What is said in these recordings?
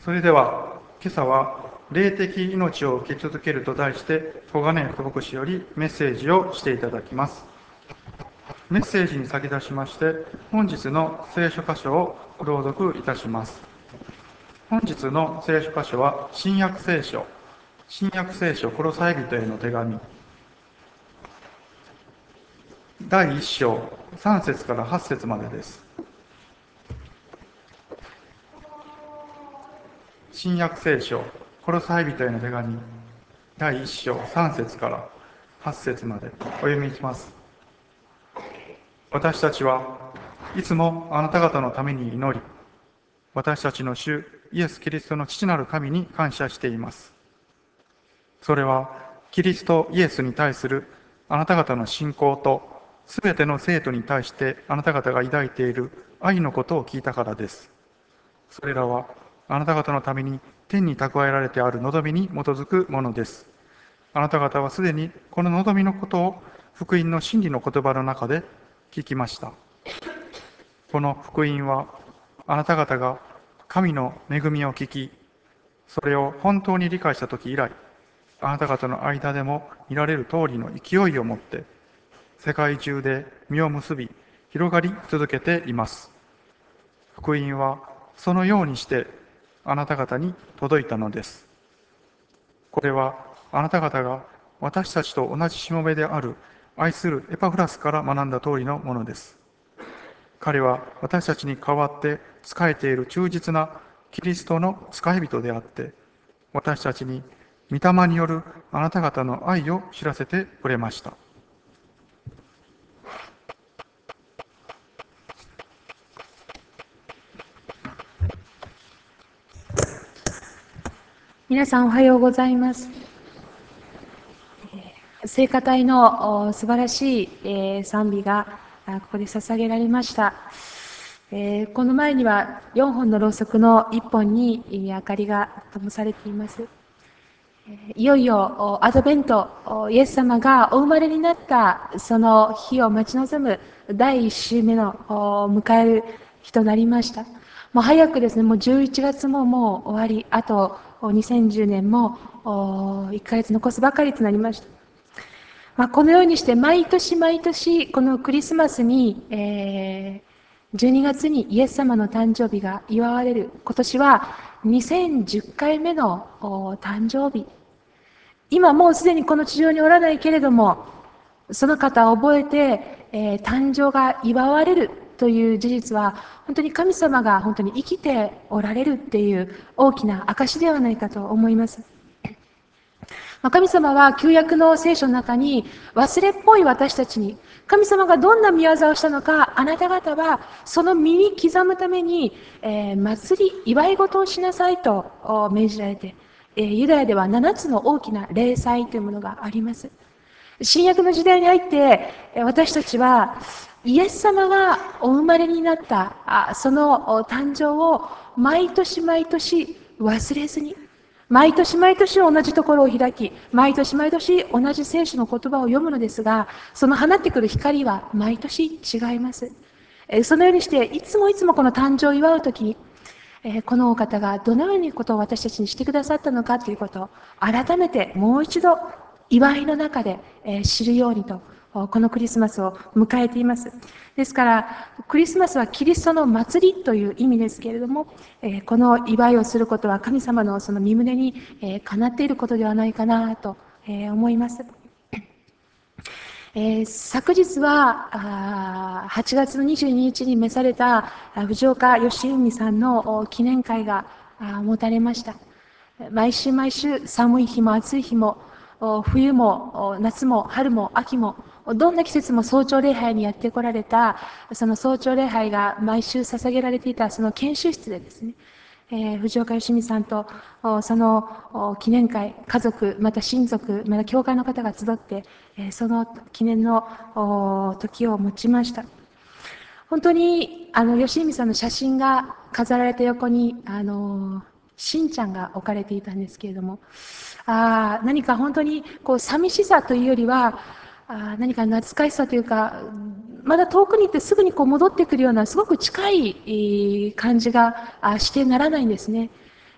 それでは、今朝は、霊的命を受け続けると題して、小金福牧師よりメッセージをしていただきます。メッセージに先立ちまして、本日の聖書箇所を朗読いたします。本日の聖書箇所は、新約聖書、コロサイ人への手紙、第1章、3節から8節までです。新約聖書、コロサイ人への手紙、第1章、3節から8節までお読みします。私たちはいつもあなた方のために祈り、私たちの主イエス・キリストの父なる神に感謝しています。それはキリストイエスに対するあなた方の信仰と、すべての生徒に対してあなた方が抱いている愛のことを聞いたからです。それらはあなた方のために天に蓄えられてある望みに基づくものです。あなた方はすでにこの望みのことを福音の真理の言葉の中で聞きました。この福音はあなた方が神の恵みを聞き、それを本当に理解したとき以来、あなた方の間でも見られる通りの勢いを持って世界中で実を結び広がり続けています。福音はそのようにしてあなた方に届いたのです。これはあなた方が私たちと同じしもべである愛するエパフラスから学んだ通りのものです。彼は私たちに代わって仕えている忠実なキリストの使い人であって、私たちに御霊によるあなた方の愛を知らせてくれました。 皆さんおはようございます。聖歌隊の素晴らしい賛美がここで捧げられました。この前には4本のろうそくの1本に明かりが灯されています。いよいよアドベント、イエス様がお生まれになったその日を待ち望む第1週目の迎える日となりました。もう早くですね、もう11月ももう終わり、あと2010年も1ヶ月残すばかりとなりました。このようにして毎年毎年このクリスマスに、12月にイエス様の誕生日が祝われる。今年は2010回目の誕生日。今もうすでにこの地上におらないけれども、その方を覚えて、誕生が祝われるという事実は、本当に神様が本当に生きておられるっていう大きな証ではないかと思います。神様は旧約の聖書の中に忘れっぽい私たちに神様がどんな御業をしたのか、あなた方はその身に刻むために、祭り、祝い事をしなさいと命じられて、ユダヤでは7つの大きな礼祭というものがあります。新約の時代に入って私たちはイエス様がお生まれになったその誕生を毎年毎年忘れずに、毎年毎年同じところを開き、毎年毎年同じ聖書の言葉を読むのですが、その放ってくる光は毎年違います。そのようにしていつもいつもこの誕生を祝うときに、このお方がどのようにことを私たちにしてくださったのかということを改めてもう一度祝いの中で知るようにと、このクリスマスを迎えています。ですから、クリスマスはキリストの祭りという意味ですけれども、この祝いをすることは神様のその身旨にかなっていることではないかなと思います。昨日は8月の22日に召された藤岡義文さんの記念会が持たれました。毎週毎週寒い日も暑い日も冬も夏も春も秋もどんな季節も早朝礼拝にやってこられたその早朝礼拝が毎週捧げられていたその研修室でですね、藤岡義美さんとその記念会、家族、また親族、また教会の方が集って、その記念の時を持ちました。本当に吉美さんの写真が飾られた横にしんちゃんが置かれていたんですけれども、何か本当にこう寂しさというよりは何か懐かしさというか、まだ遠くに行ってすぐにこう戻ってくるようなすごく近い感じがしてならないんですね。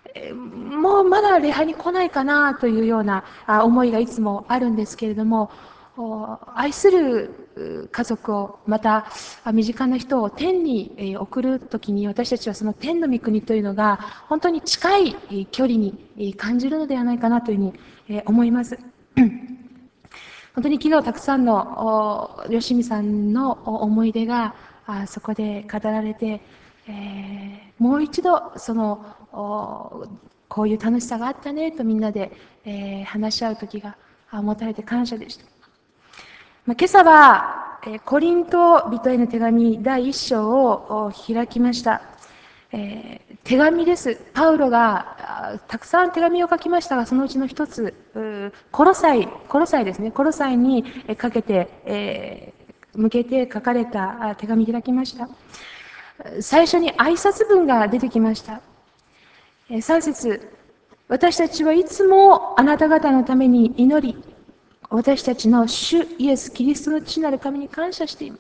もうまだ礼拝に来ないかなというような思いがいつもあるんですけれども、愛する家族を、また身近な人を天に送るときに、私たちはその天の御国というのが本当に近い距離に感じるのではないかなというふうに思います。本当に昨日たくさんの吉見さんの思い出がそこで語られて、もう一度そのこういう楽しさがあったねとみんなで、話し合う時が持たれて感謝でした。今朝はコリント人への手紙第1章を開きました。手紙です。パウロがたくさん手紙を書きましたが、そのうちの一つ、コロサイですね。コロサイにかけて、向けて書かれた手紙開きました。最初に挨拶文が出てきました。3節、私たちはいつもあなた方のために祈り、私たちの主イエス・キリストの父なる神に感謝しています。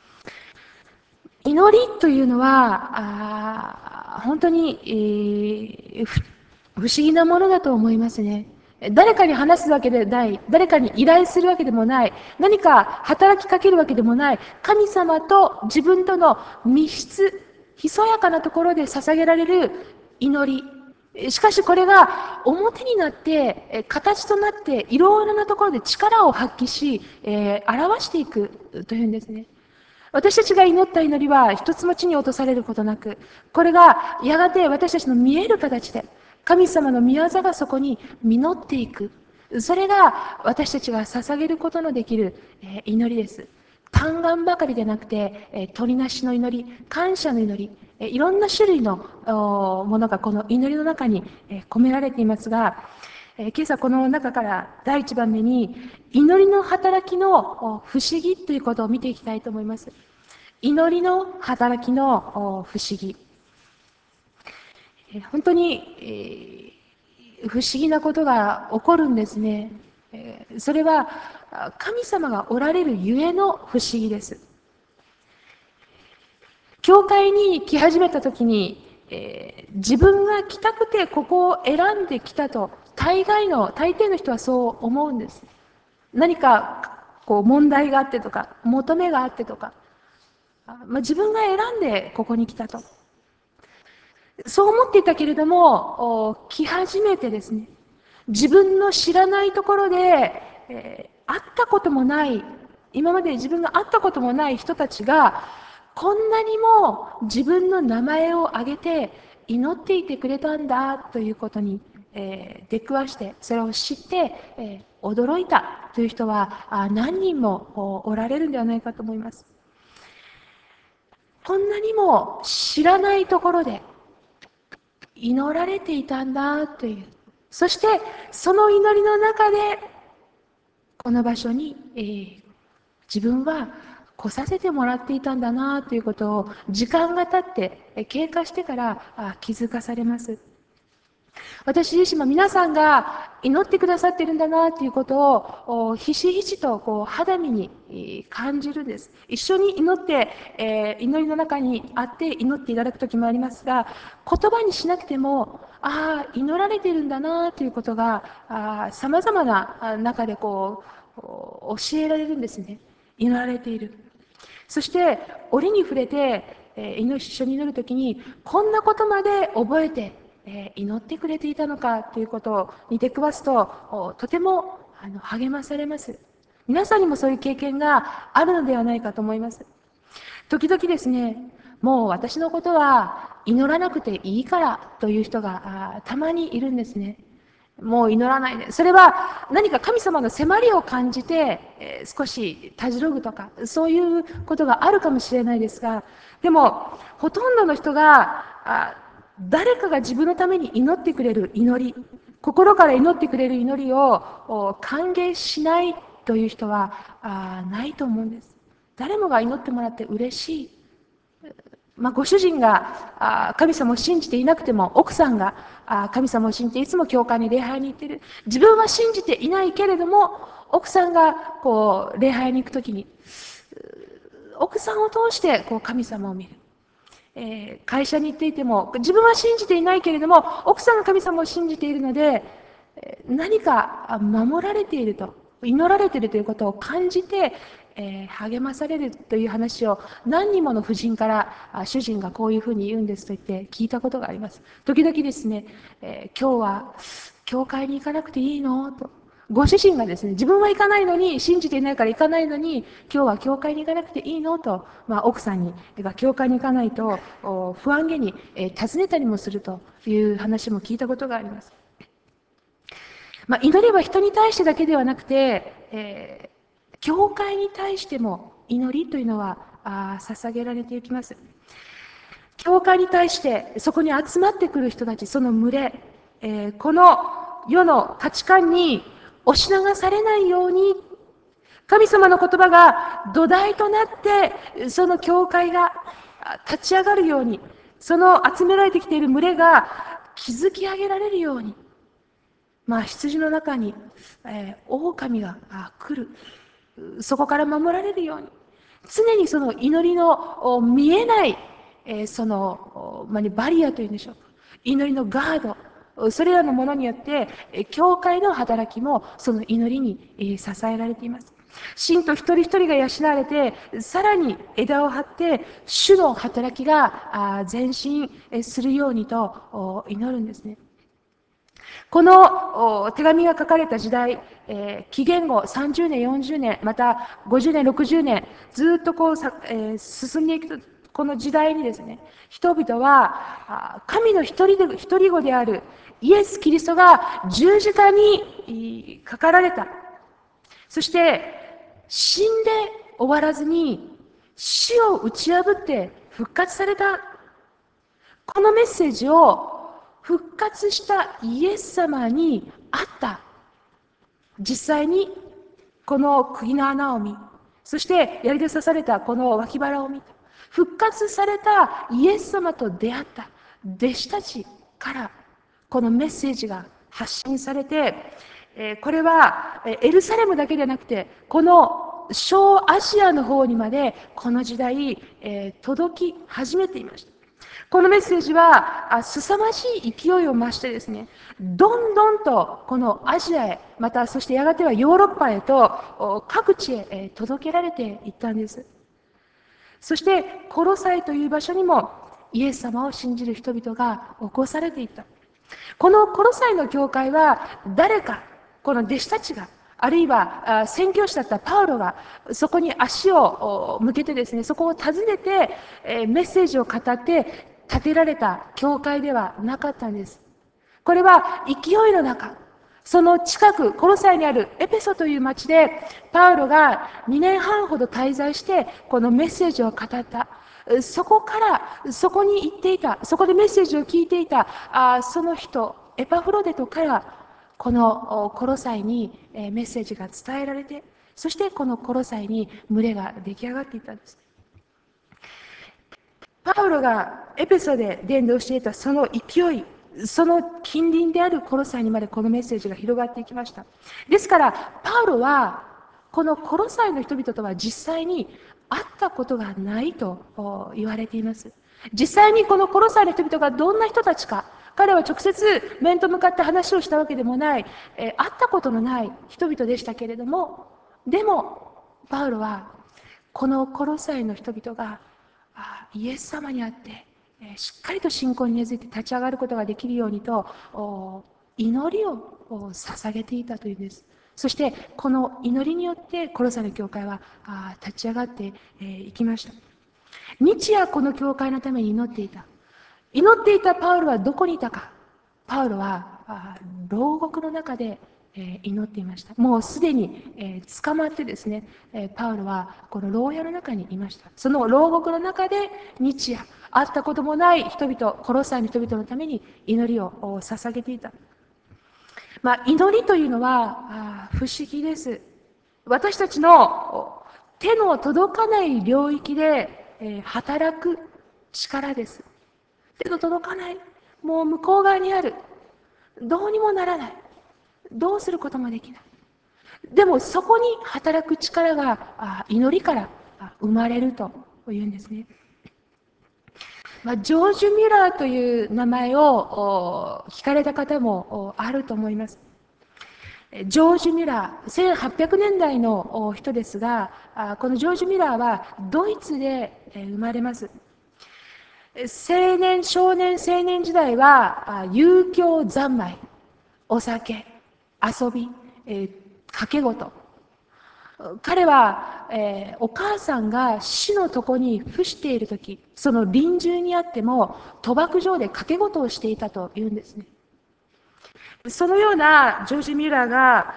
祈りというのは、本当に、不思議なものだと思いますね。誰かに話すわけでない、誰かに依頼するわけでもない、何か働きかけるわけでもない、神様と自分との密室、ひそやかなところで捧げられる祈り。しかしこれが表になって、形となって、いろいろなところで力を発揮し、表していくというんですね。私たちが祈った祈りは一つも地に落とされることなく、これがやがて私たちの見える形で、神様の御業がそこに実っていく。それが私たちが捧げることのできる祈りです。嘆願ばかりでなくて、取りなしの祈り、感謝の祈り、いろんな種類のものがこの祈りの中に込められていますが、今朝この中から第一番目に祈りの働きの不思議ということを見ていきたいと思います。祈りの働きの不思議。本当に不思議なことが起こるんですね。それは神様がおられるゆえの不思議です。教会に来始めた時に、自分が来たくてここを選んできたと大抵の人はそう思うんです。何かこう問題があってとか求めがあってとか、自分が選んでここに来たとそう思っていたけれども来始めてですね、自分の知らないところで、会ったこともない今まで自分が会ったこともない人たちがこんなにも自分の名前を挙げて祈っていてくれたんだということに、出くわしてそれを知って、驚いたという人は何人もおられるんではないかと思います。こんなにも知らないところで祈られていたんだという、そしてその祈りの中でこの場所に、自分は来させてもらっていたんだなということを時間が経って経過してから気づかされます。私自身も皆さんが祈ってくださっているんだなということをひしひしとこう肌身に感じるんです。一緒に祈って、祈りの中にあって祈っていただく時もありますが、言葉にしなくても祈られているんだなということがさまざまな中でこう教えられるんですね。祈られている。そして折に触れて一緒に祈るときにこんなことまで覚えて祈ってくれていたのかということに出くわすととても励まされます。皆さんにもそういう経験があるのではないかと思います。時々ですね、もう私のことは祈らなくていいからという人がたまにいるんですね。もう祈らないで。それは何か神様の迫りを感じて、少したじろぐとか、そういうことがあるかもしれないですが、でも、ほとんどの人が、誰かが自分のために祈ってくれる祈り、心から祈ってくれる祈りを歓迎しないという人はないと思うんです。誰もが祈ってもらって嬉しい。ご主人が神様を信じていなくても奥さんが神様を信じていつも教会に礼拝に行っている。自分は信じていないけれども奥さんがこう礼拝に行くときに奥さんを通してこう神様を見る。 会社に行っていても、自分は信じていないけれども、奥さんが神様を信じているので、何か守られていると、祈られているということを感じて、励まされるという話を何人もの夫人から主人がこういうふうに言うんですと言って聞いたことがあります。時々ですね、今日は教会に行かなくていいのと。ご主人がですね、自分は行かないのに、信じていないから行かないのに、今日は教会に行かなくていいのと、奥さんに、教会に行かないと不安げに尋ねたりもするという話も聞いたことがあります。祈りは人に対してだけではなくて、教会に対しても祈りというのは捧げられていきます。教会に対してそこに集まってくる人たち、その群れ、この世の価値観に押し流されないように、神様の言葉が土台となって、その教会が立ち上がるように、その集められてきている群れが築き上げられるように、羊の中に、狼が来る。そこから守られるように。常にその祈りの見えない、そのバリアというんでしょうか。祈りのガード。それらのものによって、教会の働きもその祈りに支えられています。信徒一人一人が養われて、さらに枝を張って、主の働きが前進するようにと祈るんですね。この手紙が書かれた時代、紀元後30年、40年、また50年、60年、ずっと進んでいくこの時代にですね、人々は神の一人子であるイエス・キリストが十字架にかかられた。そして死んで終わらずに死を打ち破って復活された。このメッセージを復活したイエス様にあった。実際にこの釘の穴を見、そして槍で刺されたこの脇腹を見た。復活されたイエス様と出会った弟子たちからこのメッセージが発信されて、これはエルサレムだけではなくて、この小アジアの方にまでこの時代届き始めていました。このメッセージは凄まじい勢いを増してですね、どんどんとこのアジアへ、またそしてやがてはヨーロッパへと各地へ届けられていったんです。そしてコロサイという場所にもイエス様を信じる人々が起こされていった。このコロサイの教会は誰か、この弟子たちが、あるいは宣教師だったパウロがそこに足を向けてですね、そこを訪ねてメッセージを語って建てられた教会ではなかったんです。これは勢いの中、その近く、コロサイにあるエペソという町で、パウロが2年半ほど滞在して、このメッセージを語った。そこから、そこに行っていた、そこでメッセージを聞いていた、その人、エパフロデトから、このコロサイにメッセージが伝えられて、そしてこのコロサイに群れが出来上がっていったんです。パウロがエペソで伝道していたその勢い、その近隣であるコロサイにまでこのメッセージが広がっていきました。ですから、パウロは、このコロサイの人々とは実際に会ったことがないと言われています。実際にこのコロサイの人々がどんな人たちか、彼は直接面と向かって話をしたわけでもない、会ったことのない人々でしたけれども、でも、パウロは、このコロサイの人々がイエス様にあってしっかりと信仰に根付いて立ち上がることができるようにと祈りを捧げていたというんです。そしてこの祈りによってコロサイの教会は立ち上がっていきました。日夜この教会のために祈っていた。祈っていたパウロはどこにいたか。パウロは牢獄の中で祈っていました。もうすでに捕まってですね、パウロはこの牢屋の中にいました。その牢獄の中で日夜会ったこともない人々、コロサイの人々のために祈りを捧げていた。祈りというのは不思議です。私たちの手の届かない領域で働く力です。手の届かない、もう向こう側にある、どうにもならない、どうすることもできない。でもそこに働く力が祈りから生まれるというんですね。 ジョージ・ミュラーという名前を聞かれた方もあると思います。ジョージ・ミュラー、1800年代の人ですが、このジョージ・ミュラーはドイツで生まれます。青年、少年、青年時代は遊興三昧、お酒、遊び、賭け事。彼は、お母さんが死の床に伏しているとき、その臨終にあっても賭博場で賭け事をしていたというんですね。そのようなジョージ・ミュラーが、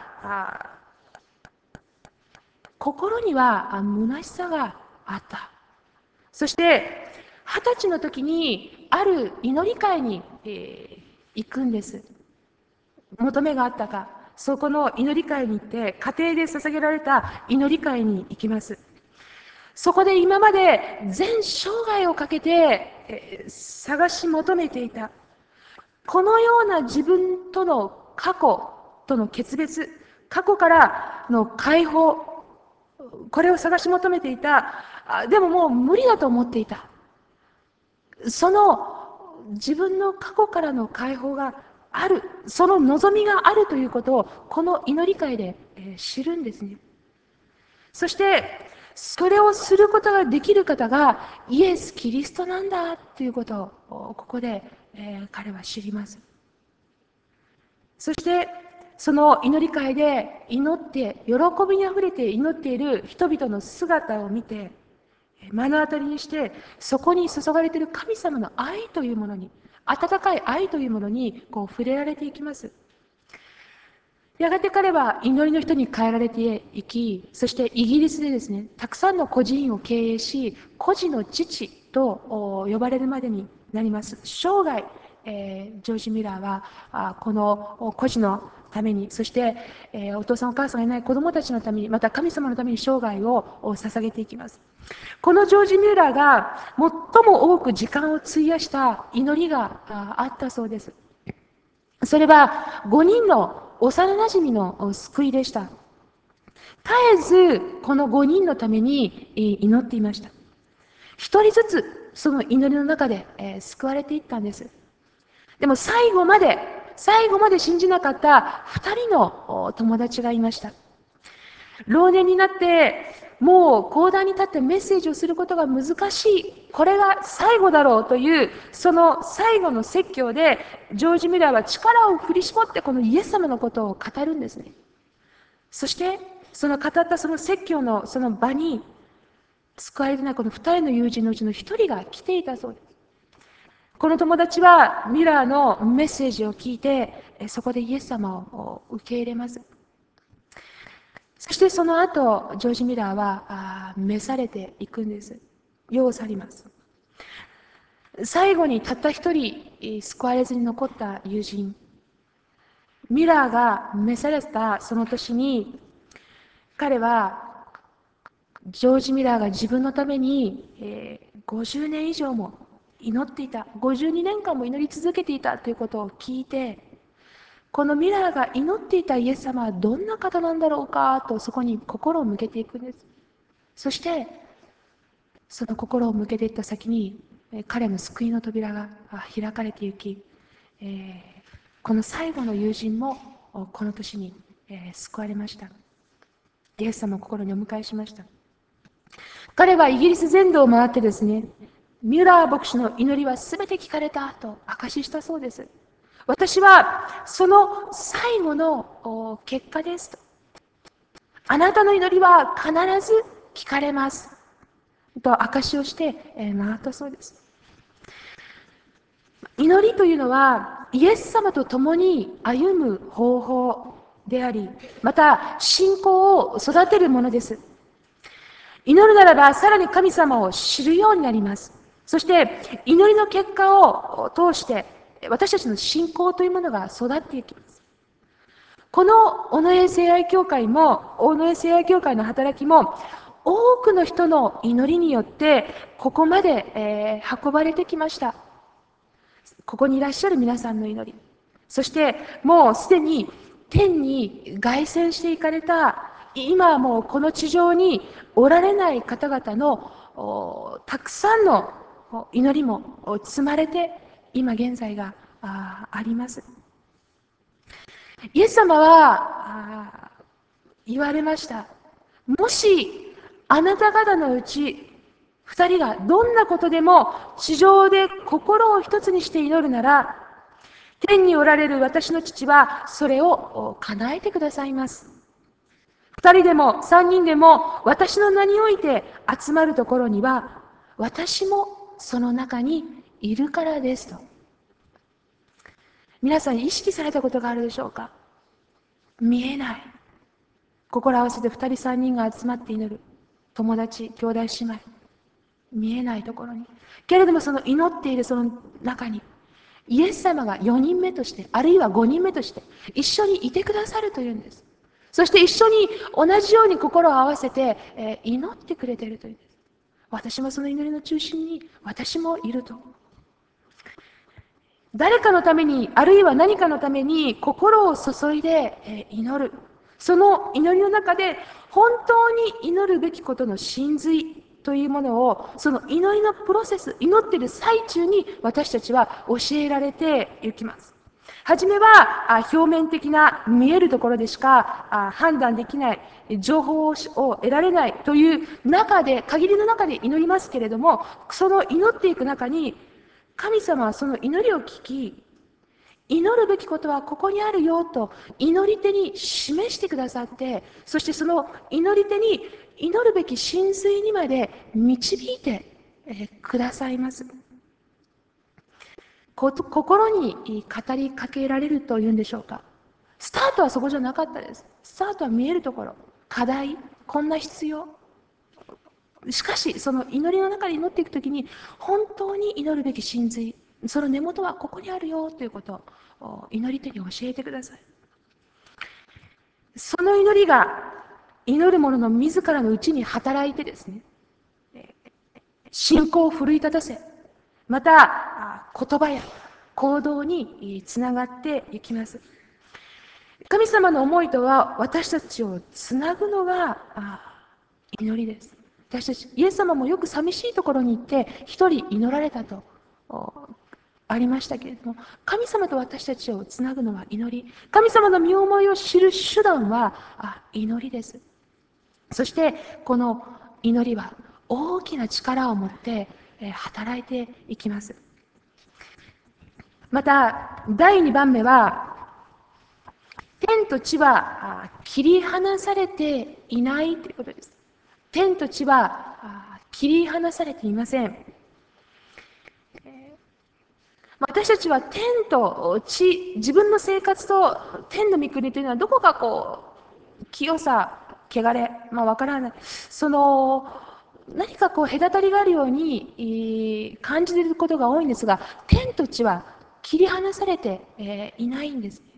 心には虚しさがあった。そして、20歳の時にある祈り会に、行くんです。求めがあったか、そこの祈り会に行って、家庭で捧げられた祈り会に行きます。そこで今まで全生涯をかけて、探し求めていた、このような自分との過去との決別、過去からの解放、これを探し求めていた。でももう無理だと思っていた。その自分の過去からの解放がある、その望みがあるということをこの祈り会で知るんですね。そしてそれをすることができる方がイエス・キリストなんだということをここで彼は知ります。そしてその祈り会で祈って喜びにあふれて祈っている人々の姿を見て、目の当たりにして、そこに注がれている神様の愛というものに、温かい愛というものに触れられていきます。やがて彼は祈りの人に変えられていき、そしてイギリスでですね、たくさんの孤児院を経営し、孤児の父と呼ばれるまでになります。生涯、ジョージ・ミラーはこの孤児のために、そして、お父さんお母さんがいない子供たちのために、また神様のために生涯を捧げていきます。このジョージ・ミューラーが最も多く時間を費やした祈りがあったそうです。それは5人の幼馴染の救いでした。絶えずこの5人のために祈っていました。一人ずつその祈りの中で救われていったんです。でも最後まで信じなかった2人の友達がいました。老年になってもう講談に立ってメッセージをすることが難しい、これが最後だろうというその最後の説教でジョージ・ミラーは力を振り絞ってこのイエス様のことを語るんですね。そしてその語ったその説教のその場に救われてないこの2人の友人のうちの1人が来ていたそうです。この友達はミラーのメッセージを聞いてそこでイエス様を受け入れます。そしてその後、ジョージ・ミラーは召されていくんです。世を去ります。最後にたった一人救われずに残った友人、ミラーが召されたその年に、彼はジョージ・ミラーが自分のために50年以上も祈っていた、52年間も祈り続けていたということを聞いて、このミラーが祈っていたイエス様はどんな方なんだろうかとそこに心を向けていくんです。そしてその心を向けていった先に彼の救いの扉が開かれていき、この最後の友人もこの年に救われました。イエス様を心にお迎えしました。彼はイギリス全土を回ってですね、ミュラー牧師の祈りは全て聞かれたと証ししたそうです。私はその最後の結果ですと。あなたの祈りは必ず聞かれますと証しをして回ったそうです。祈りというのはイエス様と共に歩む方法であり、また信仰を育てるものです。祈るならばさらに神様を知るようになります。そして祈りの結果を通して私たちの信仰というものが育っていきます。この小野江聖愛教会の働きも多くの人の祈りによってここまで、運ばれてきました。ここにいらっしゃる皆さんの祈り、そしてもうすでに天に凱旋していかれた、今はもうこの地上におられない方々のたくさんの祈りも積まれて今現在があります。イエス様は言われました。もしあなた方のうち二人がどんなことでも地上で心を一つにして祈るなら、天におられる私の父はそれを叶えてくださいます。二人でも三人でも私の名において集まるところには、私もその中にいるからですと。皆さん意識されたことがあるでしょうか？見えない。心合わせて二人三人が集まって祈る。友達、兄弟姉妹。見えないところに。けれどもその祈っているその中に、イエス様が4人目として、あるいは5人目として、一緒にいてくださるというんです。そして一緒に同じように心を合わせて、祈ってくれているというんです。私もその祈りの中心に私もいると。誰かのために、あるいは何かのために心を注いで祈る。その祈りの中で本当に祈るべきことの真髄というものを、その祈りのプロセス、祈っている最中に私たちは教えられていきます。はじめは表面的な見えるところでしか判断できない、情報を得られないという中で、限りの中で祈りますけれども、その祈っていく中に、神様はその祈りを聞き、祈るべきことはここにあるよと祈り手に示してくださって、そしてその祈り手に祈るべき真髄にまで導いてくださいます。心に語りかけられるというんでしょうか。スタートはそこじゃなかったです。スタートは見えるところ、課題、こんな必要。しかし、その祈りの中で祈っていくときに、本当に祈るべき真髄、その根元はここにあるよということを祈り手に教えてください。その祈りが祈る者の自らのうちに働いてですね、信仰を奮い立たせ、また言葉や行動につながっていきます。神様の思いとは私たちをつなぐのが祈りです。私たち、イエス様もよく寂しいところに行って一人祈られたとありましたけれども、神様と私たちをつなぐのは祈り、神様の身思いを知る手段は祈りです。そしてこの祈りは大きな力を持って働いていきます。また第2番目は、天と地は切り離されていないということです。天と地は切り離されていません。私たちは天と地、自分の生活と天の御国というのはどこか清さ、汚れ、わからない。何か隔たりがあるように感じていることが多いんですが、天と地は切り離されていないんですね。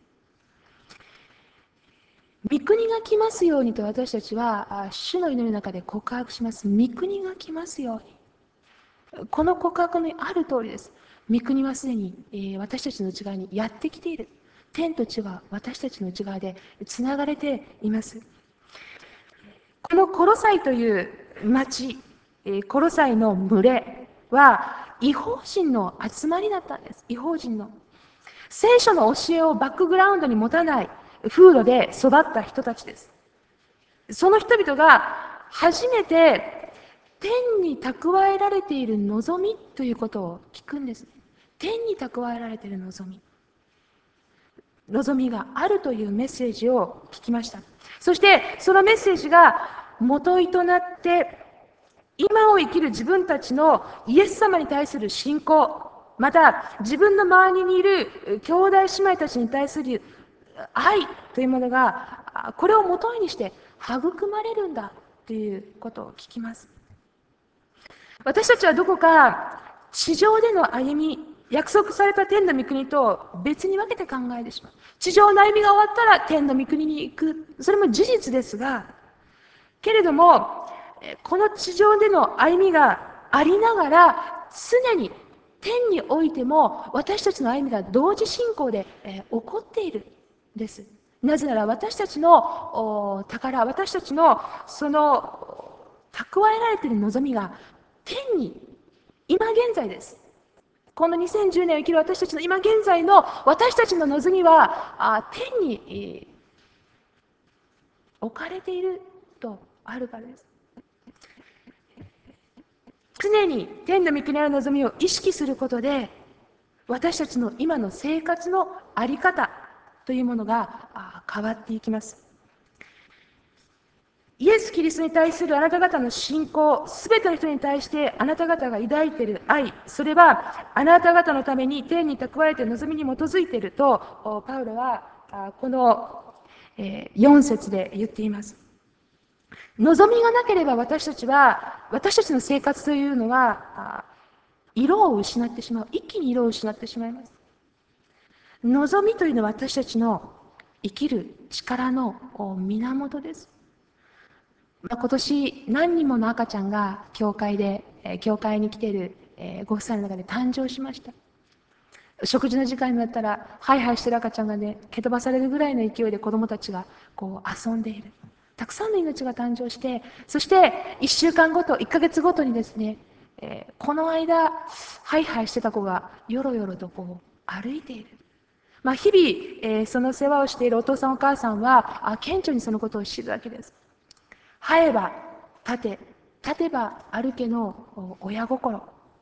御国が来ますようにと私たちは主の祈りの中で告白します。御国が来ますように。この告白にある通りです。御国はすでに私たちの内側にやってきている。天と地は私たちの内側でつながれています。このコロサイという町、コロサイの群れは異邦人の集まりだったんです。異邦人の。聖書の教えをバックグラウンドに持たない風土で育った人たちです。その人々が初めて天に蓄えられている望みということを聞くんです。天に蓄えられている望み。望みがあるというメッセージを聞きました。そしてそのメッセージが元となって今を生きる自分たちのイエス様に対する信仰、また自分の周りにいる兄弟姉妹たちに対する愛というものがこれをもとにして育まれるんだということを聞きます。私たちはどこか地上での歩み、約束された天の御国と別に分けて考えてしまう。地上の歩みが終わったら天の御国に行く。それも事実ですが、けれども、この地上での歩みがありながら、常に天においても私たちの歩みが同時進行で、起こっているんです。なぜなら私たちの宝、私たちのその蓄えられている望みが天に今現在です。この2010年を生きる私たちの今現在の私たちの望みは天に置かれているとあるからです。常に天の御国の望みを意識することで、私たちの今の生活の在り方というものが変わっていきます。イエス・キリストに対するあなた方の信仰、すべての人に対してあなた方が抱いている愛、それはあなた方のために天に蓄えている望みに基づいていると、パウロはこの4節で言っています。望みがなければ私たちの生活というのは色を失ってしまう。一気に色を失ってしまいます。望みというのは私たちの生きる力の源です。今年何人もの赤ちゃんが教会に来ているご夫妻の中で誕生しました。食事の時間になったらハイハイしてる赤ちゃんがね、蹴飛ばされるぐらいの勢いで子供たちがこう遊んでいる。たくさんの命が誕生して、そして1週間ごと、1ヶ月ごとにですね、この間ハイハイしてた子がよろよろとこう歩いている。日々、その世話をしているお父さんお母さんは顕著にそのことを知るわけです。生えば立て、立てば歩けの親心。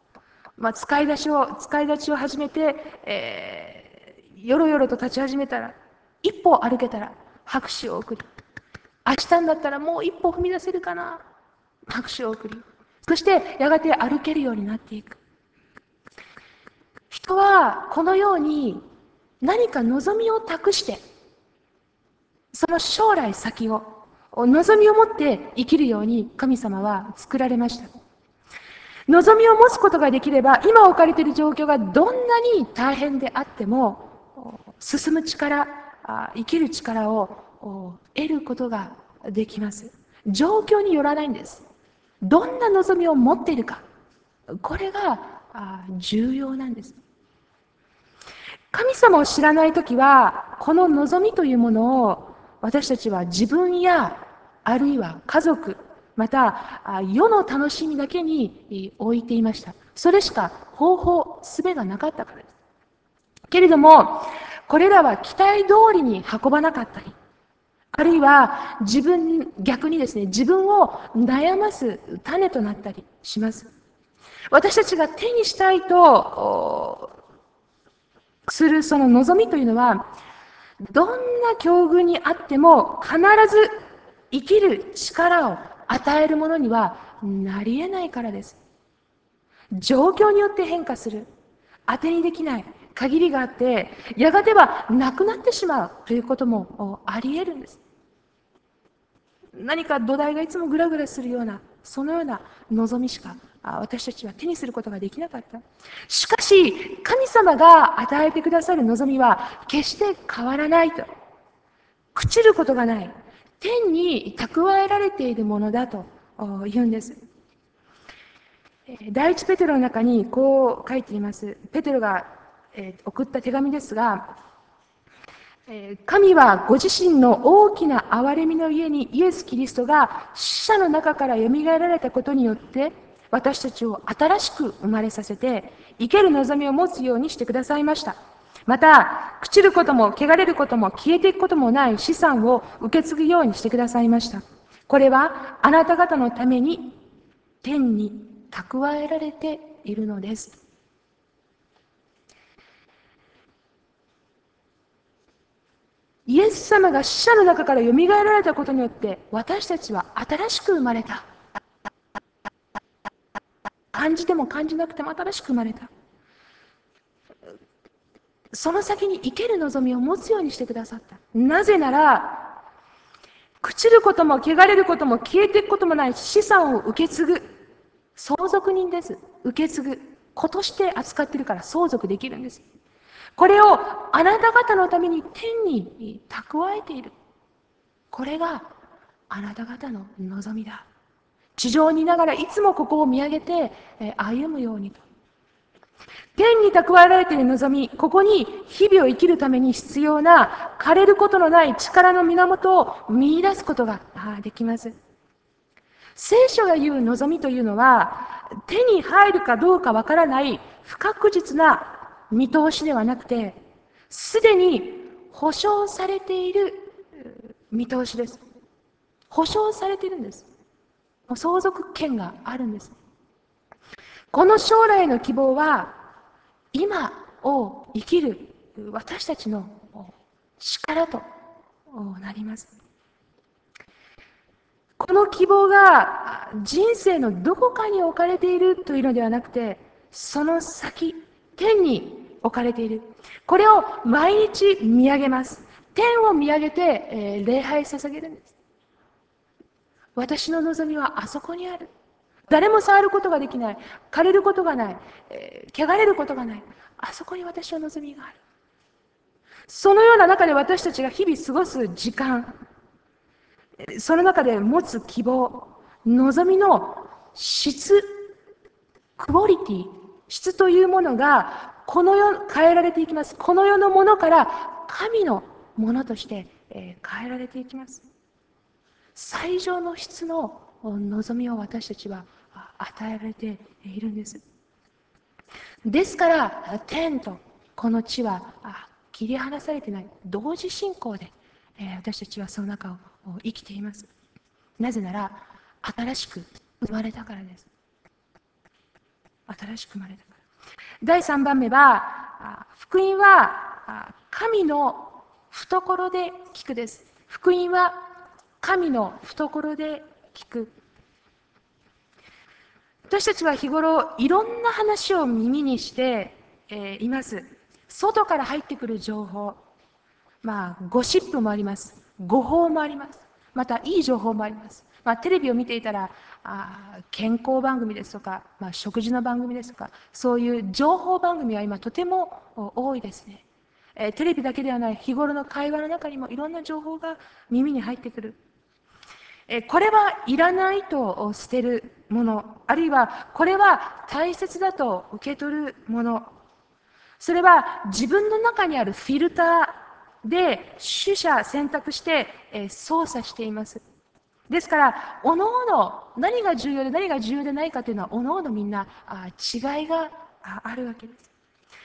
使い立ちを始めて、よろよろと立ち始めたら、一歩歩けたら拍手を送り、明日になったらもう一歩踏み出せるかな、拍手を送り、そしてやがて歩けるようになっていく。人はこのように何か望みを託して、その将来先を望みを持って生きるように神様は作られました。望みを持つことができれば、今置かれている状況がどんなに大変であっても、進む力、生きる力を得ることができます。状況によらないんです。どんな望みを持っているか、これが重要なんです。神様を知らないときは、この望みというものを私たちは自分や、あるいは家族、また世の楽しみだけに置いていました。それしか方法、術がなかったからです。けれども、これらは期待通りに運ばなかったり、あるいは逆にですね、自分を悩ます種となったりします。私たちが手にしたいとするその望みというのは、どんな境遇にあっても必ず生きる力を与えるものにはなり得ないからです。状況によって変化する。当てにできない限りがあって、やがてはなくなってしまうということもあり得るんです。何か土台がいつもグラグラするような、そのような望みしか私たちは手にすることができなかった。しかし、神様が与えてくださる望みは決して変わらないと。朽ちることがない。天に蓄えられているものだと言うんです。第一ペテロの中にこう書いています。ペテロが送った手紙ですが、神はご自身の大きな憐れみの家にイエス・キリストが死者の中からよみがえられたことによって私たちを新しく生まれさせて生ける望みを持つようにしてくださいました。また、朽ちることも汚れることも消えていくこともない資産を受け継ぐようにしてくださいました。これはあなた方のために天に蓄えられているのです。イエス様が死者の中からよみがえられたことによって私たちは新しく生まれた。感じても感じなくても新しく生まれた。その先に生ける望みを持つようにしてくださった。なぜなら、朽ちることも汚れることも消えていくこともない資産を受け継ぐ相続人です。受け継ぐ子として扱っているから相続できるんです。これをあなた方のために天に蓄えている。これがあなた方の望みだ。地上にいながらいつもここを見上げて歩むようにと。天に蓄えられている望み、ここに日々を生きるために必要な枯れることのない力の源を見出すことができます。 聖書が言う望みというのは、手に入るかどうかわからない不確実な見通しではなくて、すでに保証されている見通しです。保証されているんです。相続権があるんです。この将来の希望は、今を生きる私たちの力となります。この希望が人生のどこかに置かれているというのではなくて、その先、天に置かれている。これを毎日見上げます。天を見上げて、礼拝捧げるんです。私の望みはあそこにある。誰も触ることができない。枯れることがない。汚れることがない。あそこに私の望みがある。そのような中で私たちが日々過ごす時間、その中で持つ希望、望みの質、クオリティ、質というものがこの世変えられていきます。この世のものから神のものとして変えられていきます。最上の質の望みを私たちは与えられているんです。ですから天とこの地は切り離されてない同時進行で私たちはその中を生きています。なぜなら新しく生まれたからです。新しく生まれたから。第3番目は福音は神の懐で聞くです。福音は神の懐で聞く。私たちは日頃いろんな話を耳にして、います。外から入ってくる情報、ゴシップもあります。誤報もあります。またいい情報もあります。テレビを見ていたら健康番組ですとか、食事の番組ですとか、そういう情報番組は今とても多いですね。テレビだけではない日頃の会話の中にもいろんな情報が耳に入ってくる。これはいらないと捨てるもの、あるいはこれは大切だと受け取るもの、それは自分の中にあるフィルターで取捨選択して操作しています。ですから、おのおの何が重要で何が重要でないかというのは、おのおのみんな違いがあるわけです。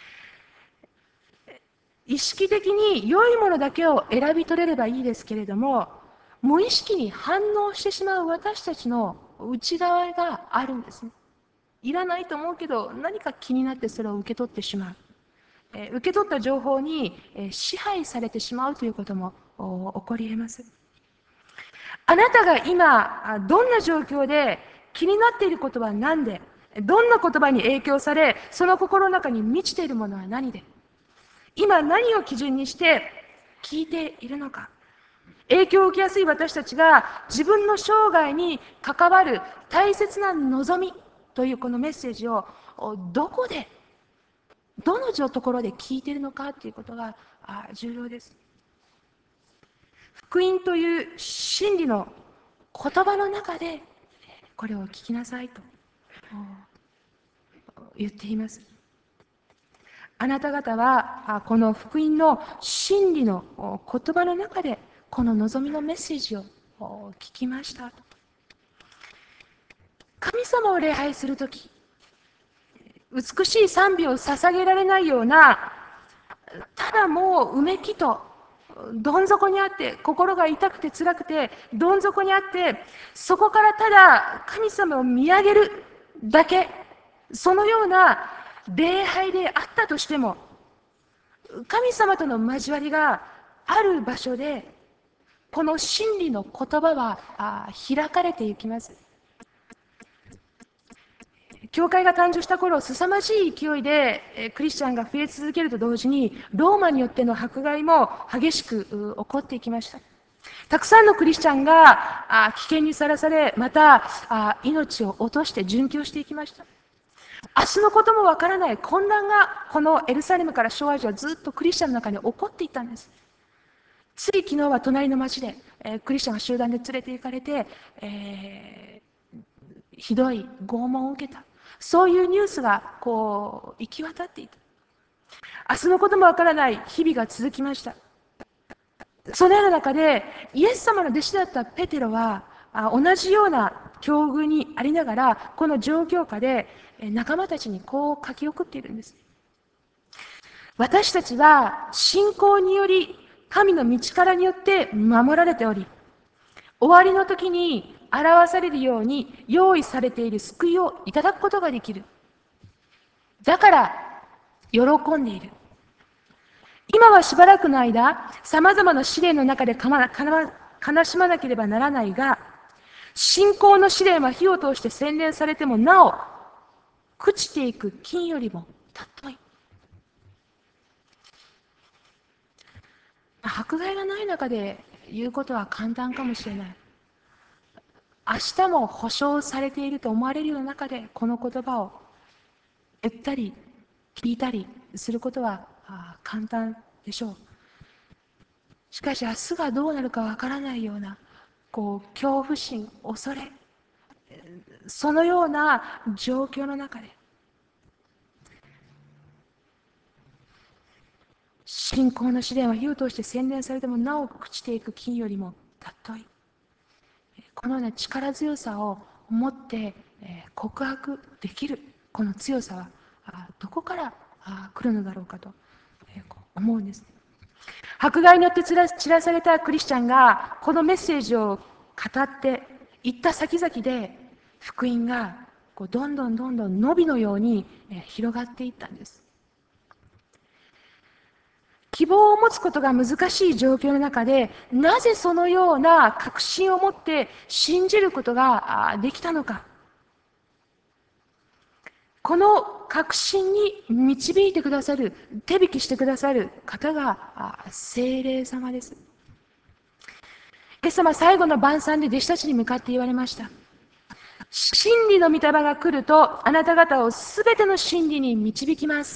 意識的に良いものだけを選び取れればいいですけれども、無意識に反応してしまう私たちの内側があるんですね。いらないと思うけど、何か気になってそれを受け取ってしまう。受け取った情報に支配されてしまうということも起こり得ます。あなたが今、どんな状況で気になっていることは何で、どんな言葉に影響され、その心の中に満ちているものは何で、今何を基準にして聞いているのか。影響を受けやすい私たちが自分の生涯に関わる大切な望みというこのメッセージをどこで、どのところで聞いているのかということが重要です。福音という真理の言葉の中でこれを聞きなさいと言っています。あなた方はこの福音の真理の言葉の中でこの望みのメッセージを聞きました。神様を礼拝するとき、美しい賛美を捧げられないような、ただもううめきとどん底にあって、心が痛くて辛くてどん底にあって、そこからただ神様を見上げるだけ、そのような礼拝であったとしても、神様との交わりがある場所でこの真理の言葉は開かれていきます。教会が誕生した頃、凄まじい勢いでクリスチャンが増え続けると同時に、ローマによっての迫害も激しく起こっていきました。たくさんのクリスチャンが危険にさらされ、また命を落として殉教していきました。明日のこともわからない混乱がこのエルサレムから小アジアずっとクリスチャンの中に起こっていったんです。つい昨日は隣の町で、クリスチャンが集団で連れて行かれて、ひどい拷問を受けた。そういうニュースがこう行き渡っていた。明日のこともわからない日々が続きました。そのような中でイエス様の弟子だったペテロは同じような境遇にありながら、この状況下で仲間たちにこう書き送っているんです。私たちは信仰により神の道からによって守られており、終わりの時に表されるように用意されている救いをいただくことができる。だから喜んでいる。今はしばらくの間、様々な試練の中で悲しまなければならないが、信仰の試練は火を通して洗練されてもなお、朽ちていく金よりも尊い。迫害がない中で言うことは簡単かもしれない。明日も保証されていると思われるような中でこの言葉を言ったり聞いたりすることは簡単でしょう。しかし明日がどうなるかわからないような恐怖心、恐れ、そのような状況の中で信仰の試練は火を通して洗練されてもなお朽ちていく金よりも尊い。このような力強さを持って告白できるこの強さはどこから来るのだろうかと思うんです。迫害によって散らされたクリスチャンがこのメッセージを語っていった先々で福音がどんどんどんどん伸びのように広がっていったんです。希望を持つことが難しい状況の中で、なぜそのような確信を持って信じることができたのか。この確信に導いてくださる、手引きしてくださる方が聖霊様です。イエス様は最後の晩餐で弟子たちに向かって言われました。真理の御霊が来ると、あなた方をすべての真理に導きます。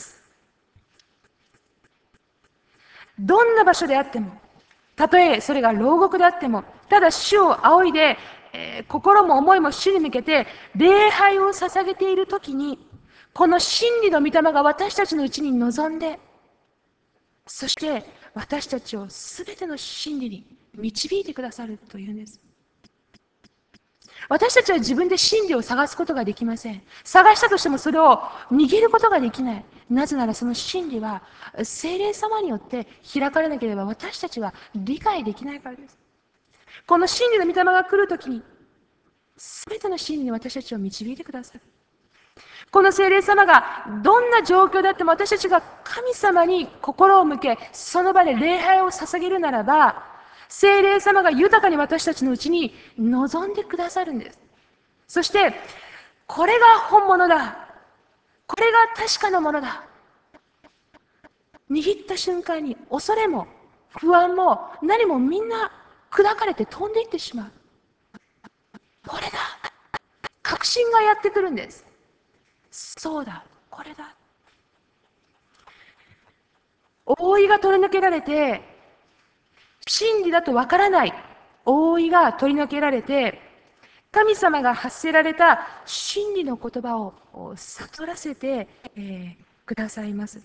どんな場所であっても、たとえそれが牢獄であっても、ただ主を仰いで、心も思いも主に向けて礼拝を捧げているときに、この真理の御霊が私たちのうちに臨んで、そして私たちをすべての真理に導いてくださるというんです。私たちは自分で真理を探すことができません。探したとしてもそれを握ることができない。なぜならその真理は聖霊様によって開かれなければ私たちは理解できないからです。この真理の御霊が来るときに、すべての真理に私たちを導いてくださる。この聖霊様がどんな状況であっても私たちが神様に心を向け、その場で礼拝を捧げるならば、聖霊様が豊かに私たちのうちに望んでくださるんです。そして、これが本物だ。これが確かなものだ。握った瞬間に恐れも不安も何もみんな砕かれて飛んでいってしまう。これだ。確信がやってくるんです。そうだ。これだ。覆いが取り除けられて、真理だとわからない覆いが取り除けられて、神様が発せられた真理の言葉を悟らせて、くださいます。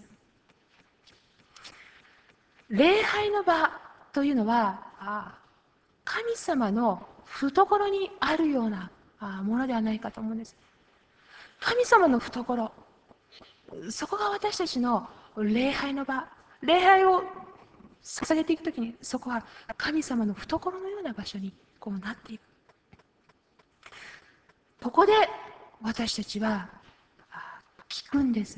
礼拝の場というのは、神様の懐にあるようなものではないかと思うんです。神様の懐、そこが私たちの礼拝の場、礼拝を捧げていくときに、そこは神様の懐のような場所になっていく。ここで私たちは聞くんです。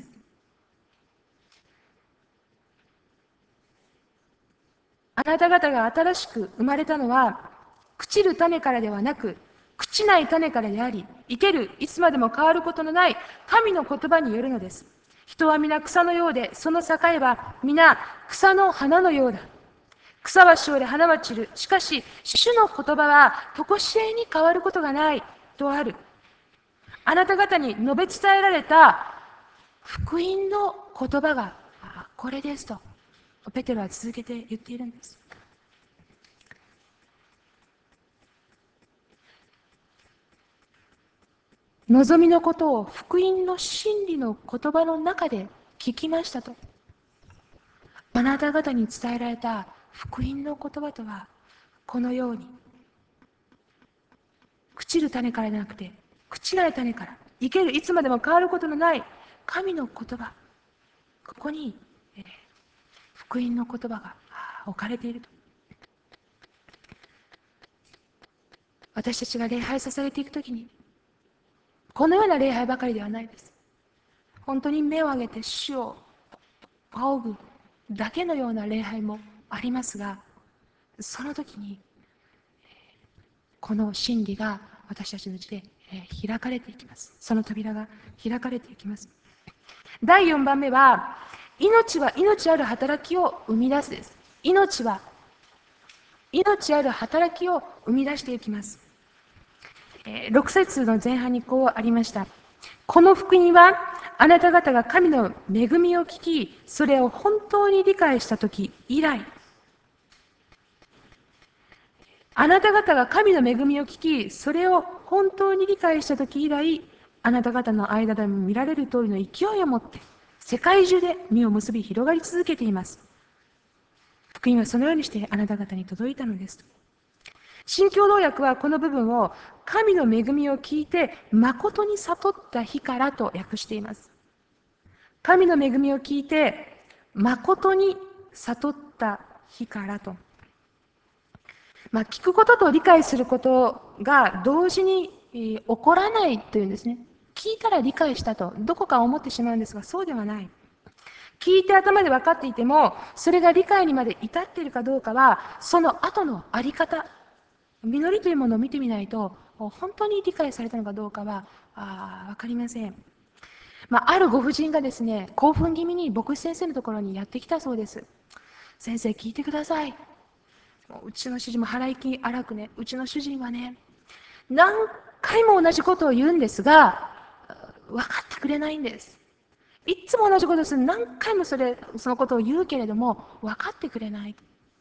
あなた方が新しく生まれたのは、朽ちる種からではなく、朽ちない種からであり、生ける、いつまでも変わることのない神の言葉によるのです。人は皆草のようで、その境は皆草の花のようだ。草はしおれ、花は散る。しかし、主の言葉は、とこしえに変わることがない、とある。あなた方に述べ伝えられた福音の言葉がこれですと、ペテロは続けて言っているんです。望みのことを福音の真理の言葉の中で聞きましたと。あなた方に伝えられた福音の言葉とは、このように、 朽ちる種からじゃなくて、朽ちない種から、生ける、いつまでも変わることのない神の言葉、ここに、福音の言葉が置かれていると。私たちが礼拝させていくときに、このような礼拝ばかりではないです。本当に目を上げて主を仰ぐだけのような礼拝もありますが、その時にこの真理が私たちのうちで開かれていきます。その扉が開かれていきます。第4番目は、命は命ある働きを生み出すです。命は命ある働きを生み出していきます。6節の前半にこうありました。この福音はあなた方が神の恵みを聞き、それを本当に理解したとき以来、あなた方が神の恵みを聞き、それを本当に理解したとき以来、あなた方の間でも見られる通りの勢いを持って、世界中で実を結び広がり続けています。福音はそのようにしてあなた方に届いたのです。新共同訳はこの部分を神の恵みを聞いて誠に悟った日からと訳しています。神の恵みを聞いて誠に悟った日からと。聞くことと理解することが同時に起こらないというんですね。聞いたら理解したとどこか思ってしまうんですが、そうではない。聞いて頭で分かっていても、それが理解にまで至っているかどうかは、その後のあり方、実りというものを見てみないと、本当に理解されたのかどうかは分かりません。あるご婦人がですね、興奮気味に牧師先生のところにやってきたそうです。先生、聞いてください。うちの主人も腹息荒くね、うちの主人はね、何回も同じことを言うんですが、分かってくれないんです。いつも同じことをする。何回もそのことを言うけれども、分かってくれない。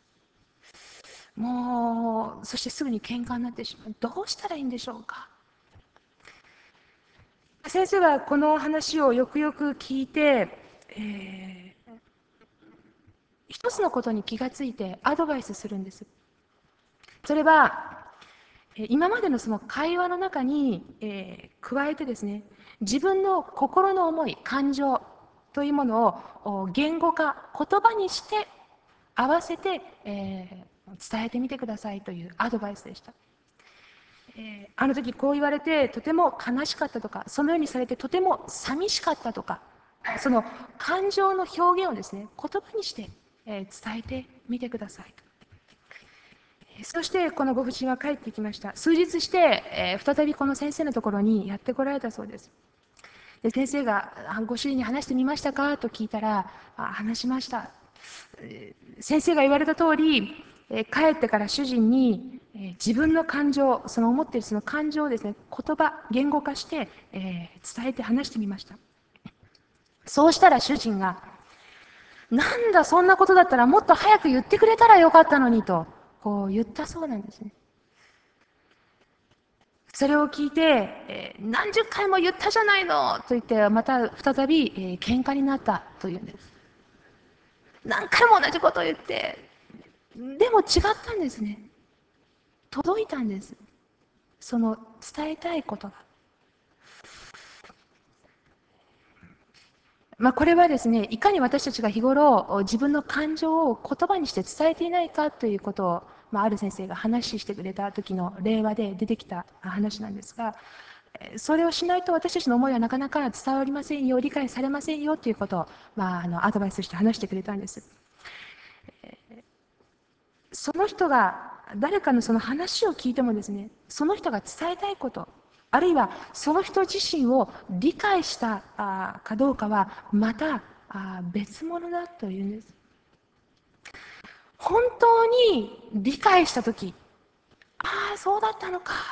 もう、そしてすぐに喧嘩になってしまう。どうしたらいいんでしょうか。先生はこの話をよくよく聞いて、一つのことに気がついてアドバイスするんです。それは、今までのその会話の中に、加えてですね、自分の心の思い、感情というものを言語化、言葉にして合わせて、伝えてみてくださいというアドバイスでした。あの時こう言われてとても悲しかったとか、そのようにされてとても寂しかったとか、その感情の表現をですね、言葉にして、伝えてみてください。そしてこのご婦人は帰ってきました。数日して、再びこの先生のところにやってこられたそうです。で先生がご主人に話してみましたかと聞いたら、話しました。先生が言われた通り、帰ってから主人に、自分の感情、その思っているその感情をですね、言葉、言語化して、伝えて話してみました。そうしたら主人が、なんだそんなことだったらもっと早く言ってくれたらよかったのにと、こう言ったそうなんですね。それを聞いて、何十回も言ったじゃないのと言って、また再び、喧嘩になったというんです。何回も同じことを言って、でも違ったんですね。届いたんです。その伝えたいことが。これはですね、いかに私たちが日頃自分の感情を言葉にして伝えていないかということを、ある先生が話してくれた時の例話で出てきた話なんですが、それをしないと私たちの思いはなかなか伝わりませんよ、理解されませんよということを、アドバイスして話してくれたんです。その人が誰かのその話を聞いてもですね、その人が伝えたいこと、あるいはその人自身を理解したかどうかはまた別物だというんです。本当に理解したとき、ああ、そうだったのか。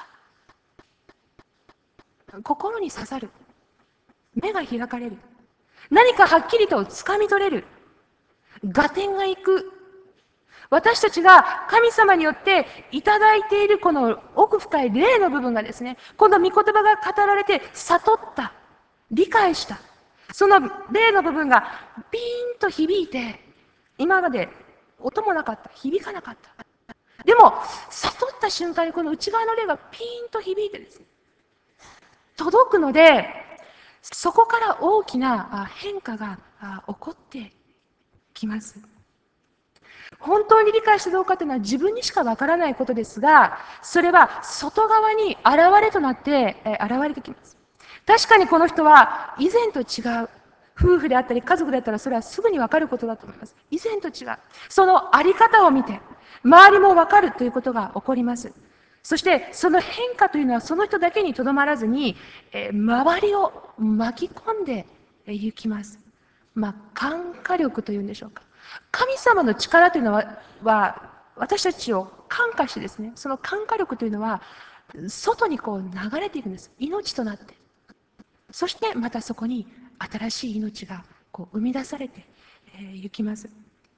心に刺さる。目が開かれる。何かはっきりと掴み取れる。合点がいく。私たちが神様によっていただいているこの奥深い霊の部分がですね、この御言葉が語られて悟った、理解した、その霊の部分がピーンと響いて、今まで音もなかった、響かなかった。 でも、悟った瞬間にこの内側の霊がピーンと響いてですね、届くので、そこから大きな変化が起こってきます。本当に理解してどうかというのは自分にしかわからないことですが、それは外側に現れとなって現れてきます。確かにこの人は以前と違う。夫婦であったり家族であったらそれはすぐにわかることだと思います。以前と違う。そのあり方を見て、周りもわかるということが起こります。そしてその変化というのはその人だけにとどまらずに、周りを巻き込んでいきます。感化力というんでしょうか。神様の力というのは私たちを感化してですね、その感化力というのは外にこう流れていくんです。命となって。そしてまたそこに新しい命がこう生み出されていきます。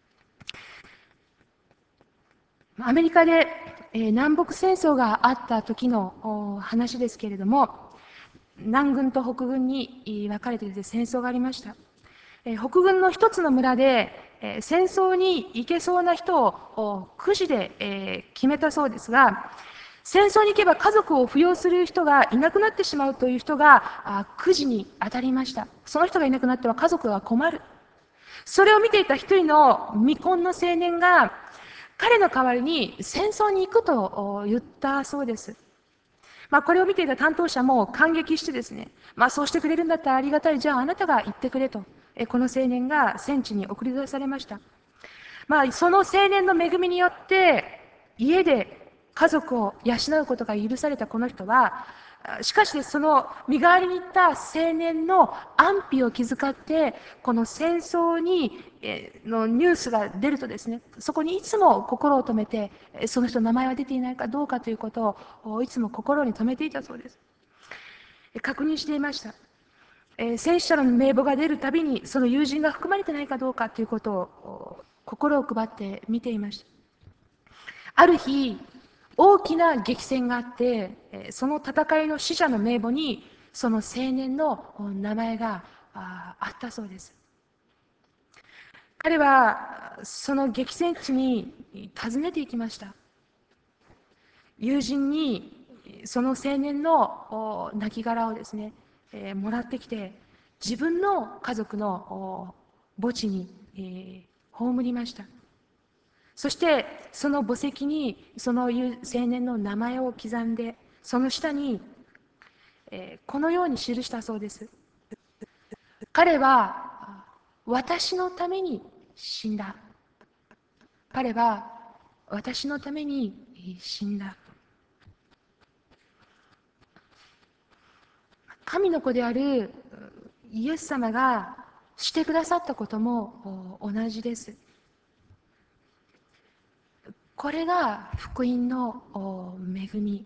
アメリカで南北戦争があった時の話ですけれども、南軍と北軍に分かれて戦争がありました。北軍の一つの村で戦争に行けそうな人をくじで決めたそうですが、戦争に行けば家族を扶養する人がいなくなってしまうという人がくじに当たりました。その人がいなくなっては家族が困る。それを見ていた一人の未婚の青年が彼の代わりに戦争に行くと言ったそうです。これを見ていた担当者も感激してですね、そうしてくれるんだったらありがたい、じゃああなたが行ってくれと、この青年が戦地に送り出されました。その青年の恵みによって、家で家族を養うことが許されたこの人は、しかしその身代わりに行った青年の安否を気遣って、この戦争のニュースが出るとですね、そこにいつも心を留めて、その人の名前は出ていないかどうかということをいつも心に留めていたそうです。確認していました。戦死者の名簿が出るたびに、その友人が含まれてないかどうかということを心を配って見ていました。ある日、大きな激戦があって、その戦いの死者の名簿に、その青年の名前があったそうです。彼はその激戦地に訪ねていきました。友人にその青年の亡骸をですね、もらってきて、自分の家族の墓地に葬りました。そしてその墓石にその青年の名前を刻んで、その下にこのように記したそうです。彼は私のために死んだ。彼は私のために死んだ。神の子であるイエス様がしてくださったことも同じです。これが福音の恵み。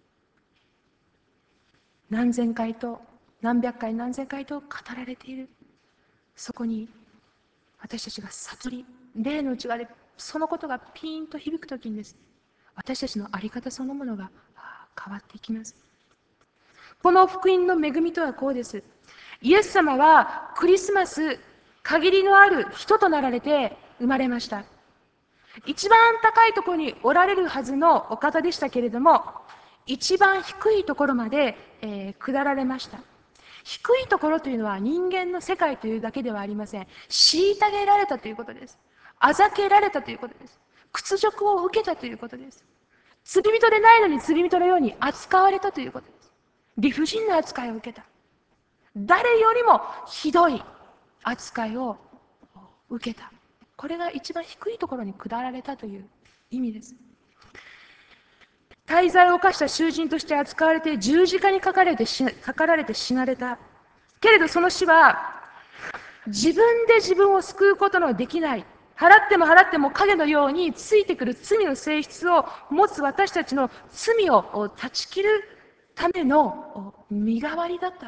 何千回と何百回何千回と語られている。そこに私たちが悟り、霊の内側でそのことがピーンと響くときにです、私たちの在り方そのものが変わっていきます。この福音の恵みとはこうです。イエス様はクリスマス、限りのある人となられて生まれました。一番高いところにおられるはずのお方でしたけれども、一番低いところまで、下られました。低いところというのは人間の世界というだけではありません。虐げられたということです。あざけられたということです。屈辱を受けたということです。罪人でないのに罪人のように扱われたということです。理不尽な扱いを受けた。誰よりもひどい扱いを受けた。これが一番低いところに下られたという意味です。大罪を犯した囚人として扱われて十字架にかかられて死なれた。けれどその死は自分で自分を救うことのできない、払っても払っても影のようについてくる罪の性質を持つ私たちの罪を断ち切るための身代わりだった。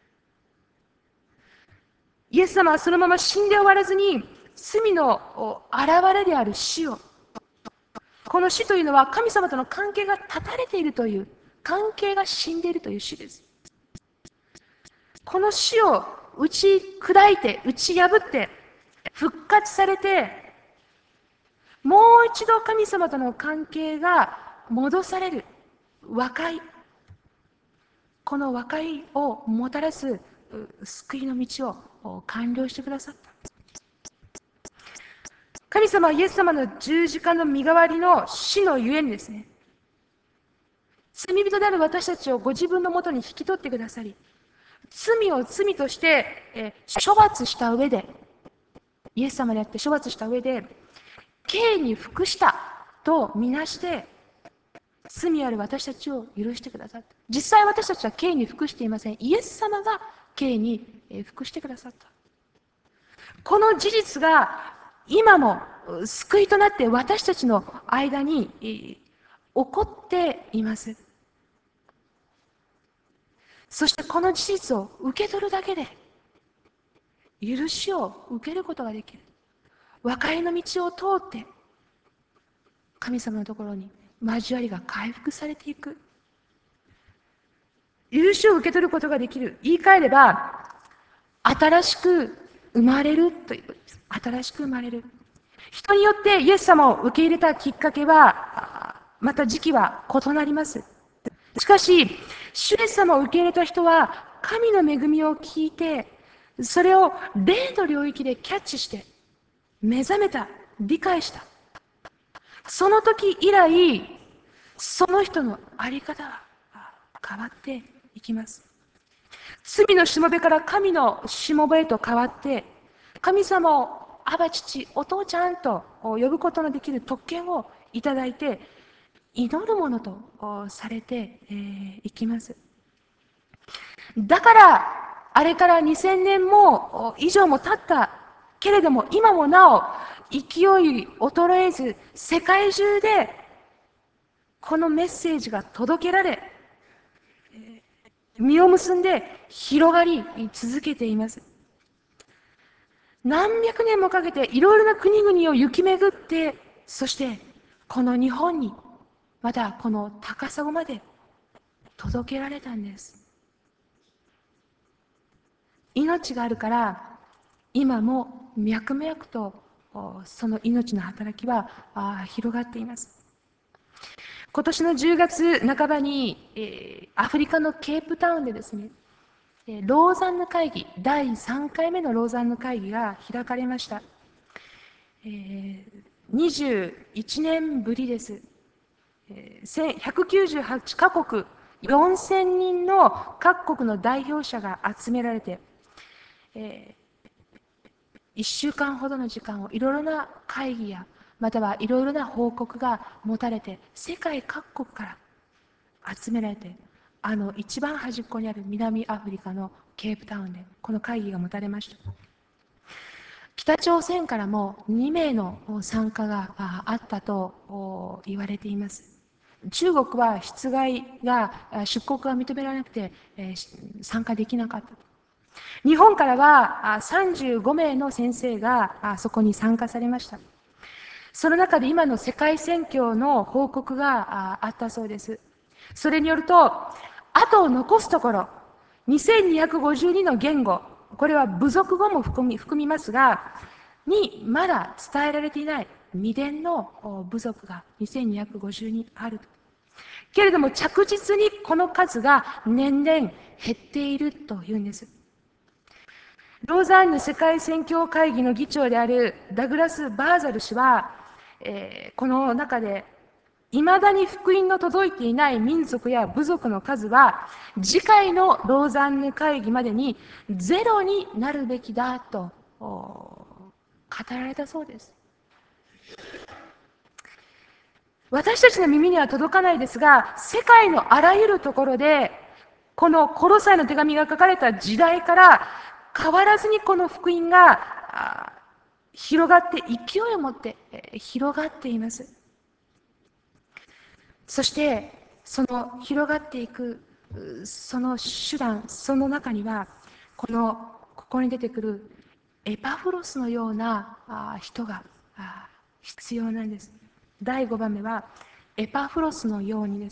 イエス様はそのまま死んで終わらずに、罪の現れである死を、この死というのは神様との関係が断たれているという、関係が死んでいるという死です。この死を打ち砕いて、打ち破って、復活されて、もう一度神様との関係が戻される和解、この和解をもたらす救いの道を完了してくださった。神様はイエス様の十字架の身代わりの死のゆえにですね、罪人である私たちをご自分のもとに引き取ってくださり、罪を罪として、処罰した上で、イエス様であって処罰した上で、刑に服したとみなして、罪ある私たちを許してくださった。実際私たちは刑に服していません。イエス様が刑に服してくださった。この事実が今も救いとなって私たちの間に起こっています。そしてこの事実を受け取るだけで許しを受けることができる。和解の道を通って神様のところに交わりが回復されていく。許しを受け取ることができる。言い換えれば、新しく生まれるということです。新しく生まれる。人によってイエス様を受け入れたきっかけは、また時期は異なります。しかし、主イエス様を受け入れた人は、神の恵みを聞いて、それを霊の領域でキャッチして、目覚めた、理解した。その時以来、その人の在り方は変わっていきます。罪のしもべから神のしもべへと変わって、神様をアバ父、お父ちゃんと呼ぶことのできる特権をいただいて、祈るものとされていきます。だから、あれから2000年も以上も経ったけれども、今もなお勢い衰えず、世界中でこのメッセージが届けられ、実を結んで広がり続けています。何百年もかけていろいろな国々を行き巡って、そしてこの日本に、またこの高砂まで届けられたんです。命があるから、今も脈々とその命の働きは広がっています。今年の10月半ばに、アフリカのケープタウンでですね、ローザンヌ会議、第3回目のローザンヌ会議が開かれました。21年ぶりです。198カ国、4000人の各国の代表者が集められて、1週間ほどの時間をいろいろな会議や、またはいろいろな報告が持たれて、世界各国から集められて、一番端っこにある南アフリカのケープタウンでこの会議が持たれました。北朝鮮からも2名の参加があったと言われています。中国は出外が、出国が認められなくて参加できなかった。日本からは35名の先生がそこに参加されました。その中で今の世界宣教の報告があったそうです。それによると、後を残すところ、2252の言語、これは部族語も含みますが、にまだ伝えられていない未伝の部族が2252ある。けれども着実にこの数が年々減っているというんです。ローザンヌ世界宣教会議の議長であるダグラス・バーザル氏は、この中で、いまだに福音の届いていない民族や部族の数は、次回のローザンヌ会議までにゼロになるべきだと語られたそうです。私たちの耳には届かないですが、世界のあらゆるところで、このコロサイの手紙が書かれた時代から変わらずにこの福音が広がって、勢いを持って広がっています。そしてその広がっていくその手段、その中にはここに出てくるエパフロスのような人が必要なんです。第5番目はエパフロスのようにです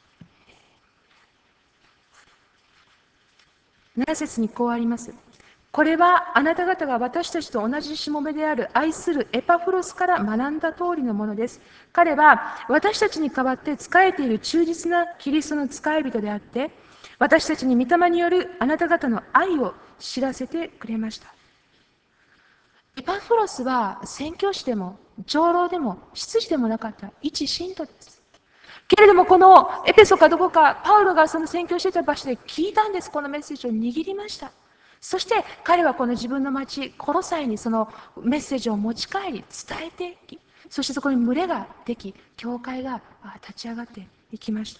。7節にこうあります。 これはあなた方が私たちと同じしもべである愛するエパフロスから学んだ通りのものです。彼は私たちに代わって仕えている忠実なキリストの使い人であって、私たちに御霊によるあなた方の愛を知らせてくれました。エパフロスは宣教師でも長老でも執事でもなかった一信徒です。けれどもこのエペソかどこかパウロがその宣教していた場所で聞いたんです。このメッセージを握りました。そして彼はこの自分の町コロサイにそのメッセージを持ち帰り伝えていき、そしてそこに群れができ、教会が立ち上がっていきました。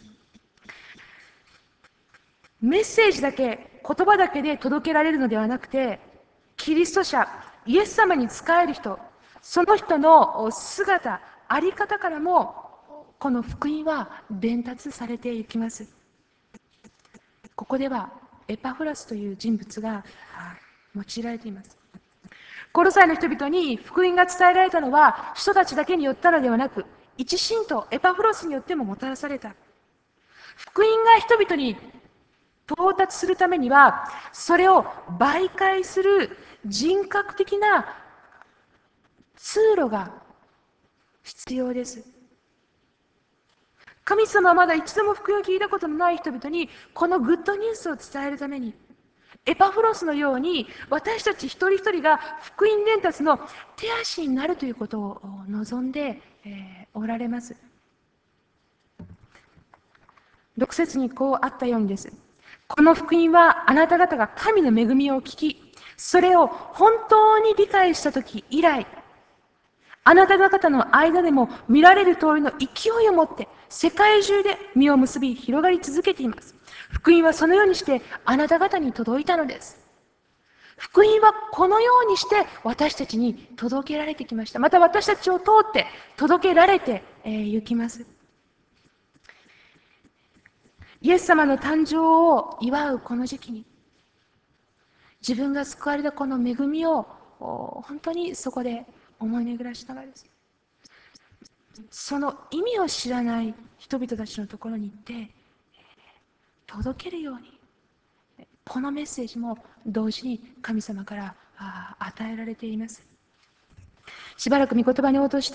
メッセージだけ、言葉だけで届けられるのではなくて、キリスト者、イエス様に仕える人、その人の姿、あり方からも、この福音は伝達されていきます。ここでは、エパフラスという人物が用いられています。コロサイの人々に福音が伝えられたのは、人たちだけによったのではなく、一信徒エパフロスによってももたらされた。福音が人々に到達するためには、それを媒介する人格的な通路が必要です。神様はまだ一度も福音を聞いたことのない人々に、このグッドニュースを伝えるために、エパフロスのように私たち一人一人が福音伝達の手足になるということを望んで、おられます。6節にこうあったようにです。この福音はあなた方が神の恵みを聞き、それを本当に理解したとき以来、あなた方の間でも見られる通りの勢いを持って世界中で実を結び広がり続けています。福音はそのようにしてあなた方に届いたのです。福音はこのようにして私たちに届けられてきました。また私たちを通って届けられて行きます。イエス様の誕生を祝うこの時期に、自分が救われたこの恵みを本当にそこで思い巡らしながらです。その意味を知らない人々たちのところに行って届けるように、このメッセージも同時に神様から与えられています。しばらく御言葉に応答して、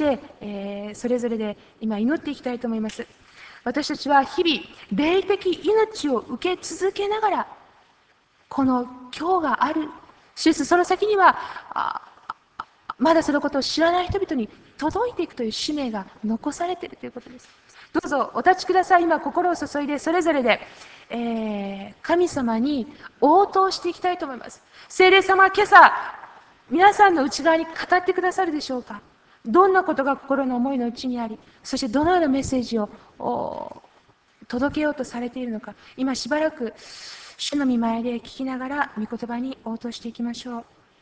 それぞれで今祈っていきたいと思います。私たちは日々霊的命を受け続けながらこの今日がある。しかしその先にはまだそのことを知らない人々に届いていくという使命が残されているということです。どうぞお立ちください。今心を注いでそれぞれで、神様に応答していきたいと思います。聖霊様は今朝皆さんの内側に語ってくださるでしょうか。どんなことが心の思いの内にあり、そしてどのようなメッセージを届けようとされているのか、今しばらく主の御前で聞きながら御言葉に応答していきましょう。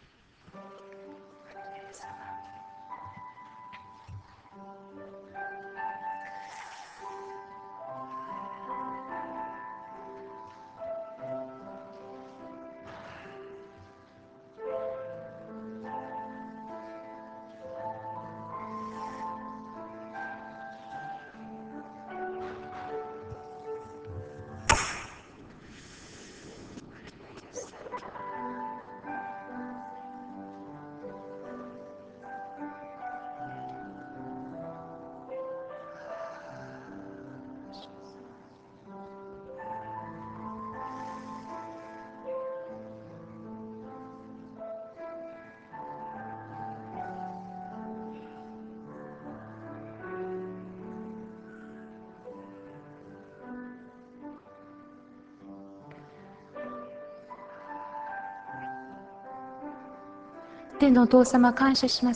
天のお父様、感謝します。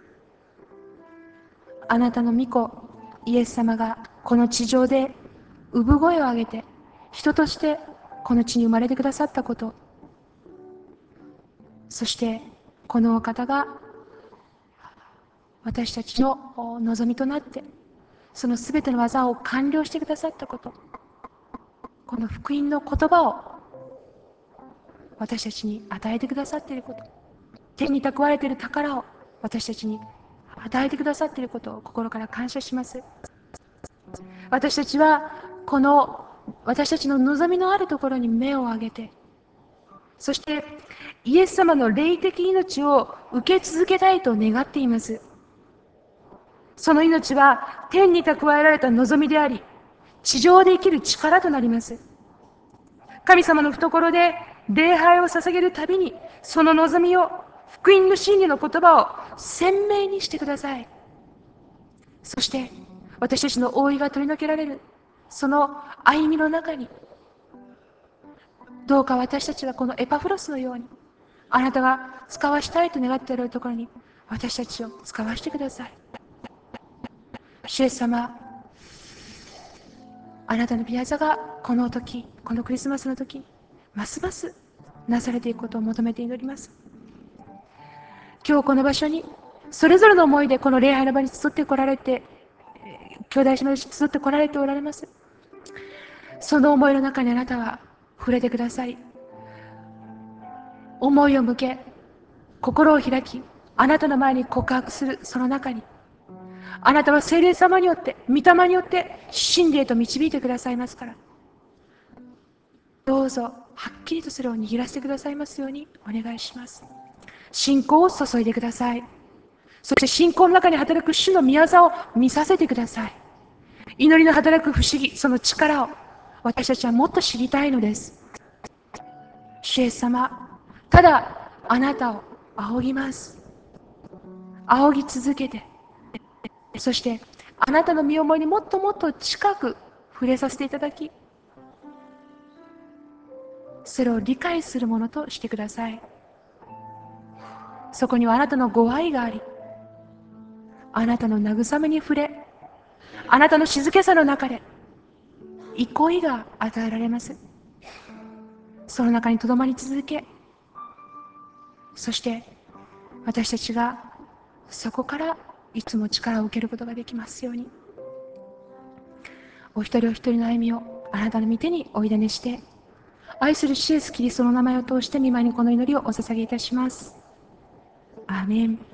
あなたの御子イエス様がこの地上で産声を上げて人としてこの地に生まれてくださったこと、そしてこのお方が私たちの望みとなってそのすべての技を完了してくださったこと、この福音の言葉を私たちに与えてくださっていること、手に蓄えている宝を私たちに与えてくださっていることを心から感謝します。私たちはこの私たちの望みのあるところに目を上げて、 そしてイエス様の霊的命を受け続けたいと願っています。その命は天に蓄えられた望みであり、地上で生きる力となります。神様の懐で礼拝を捧げるたびに、その望みを、福音の真理の言葉を鮮明にしてください。そして私たちの覆いが取り除けられるその歩みの中に、どうか私たちはこのエパフロスのように、あなたが使わしたいと願っておられるところに私たちを使わしてください。主イエス様、あなたの御業がこの時、このクリスマスの時にますますなされていくことを求めて祈ります。今日この場所にそれぞれの思いでこの礼拝の場に集ってこられて、兄弟姉妹に集ってこられておられます。その思いの中にあなたは触れてくださり、思いを向け、心を開き、あなたの前に告白するその中に、あなたは聖霊様によって、御霊によって真理へと導いてくださいますから、どうぞはっきりとそれを握らせてくださいますようにお願いします。信仰を注いでください。そして信仰の中に働く主の御業を見させてください。祈りの働く不思議、その力を私たちはもっと知りたいのです。主イエス様、ただあなたを仰ぎます。仰ぎ続けて、そしてあなたの身思いにもっともっと近く触れさせていただき、それを理解するものとしてください。そこにはあなたのご愛があり、あなたの慰めに触れ、あなたの静けさの中で憩いが与えられます。その中にとどまり続け、そして私たちがそこからいつも力を受けることができますように。お一人お一人の歩みをあなたの御手にお委ねして、愛する主イエスキリストの名前を通して御前にこの祈りをお捧げいたします。アーメン。